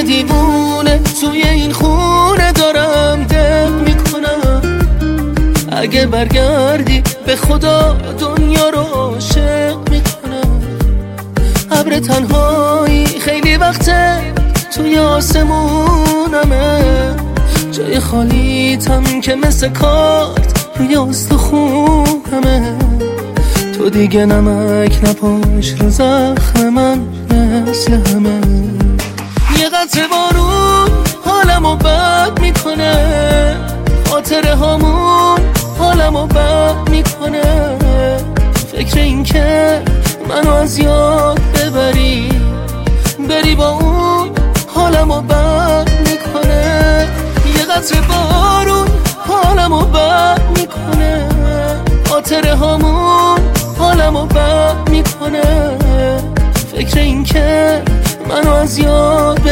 دیوونه توی این خونه دارم دق میکنم. اگه برگردی به خدا دنیا رو عاشق میکنم. ابر تنهایی خیلی وقته توی آسمونمه، جای خالیتم که مثل کارت روی استخونمه. تو دیگه نمک نپاش رو زخم من مثل همه. یه قطره بارون حالمو بد میکنه، خاطره هامون حالمو بد میکنه. فکر این که منو از یاد بری با اون حالمو بد میکنه. یه قطره بارون حالمو بد میکنه، خاطره هامون حالمو بد میکنه. فکر این که منو از یاد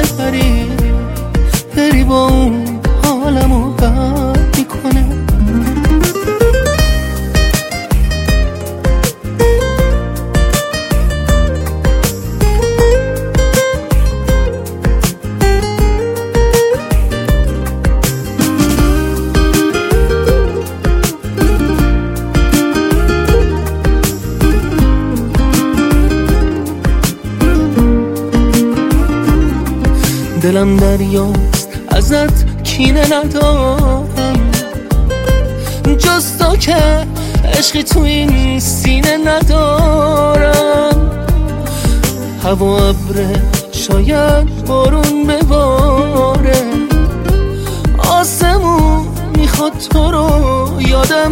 بری با اون حالمو بد میکنه. دلم دریاست ازت کینه ندارم، جز تو که عشقی تو این سینه ندارم. هوا ابره شاید بارون بباره، آسمون میخواد تو رو یادم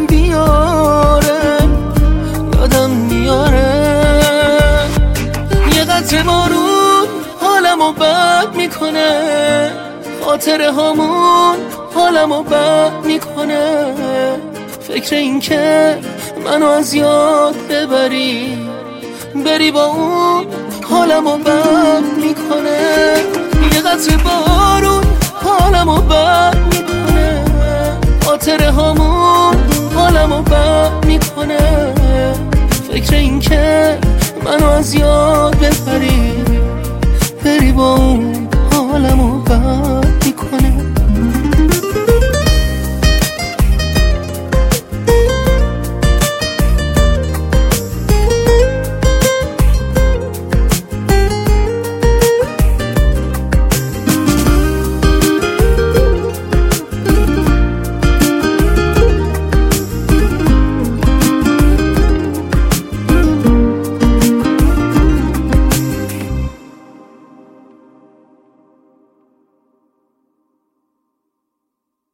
میاره. یه قطره بارون حالمو بد میکنه، خاطره هامون حالمو بد میکنه. فکر این که منو از یاد بری با اون حالمو بد میکنه. یه قطره بارون حالمو بد میکنه، خاطره هامون حالمو بد میکنه. فکر این که منو از یاد بری با اون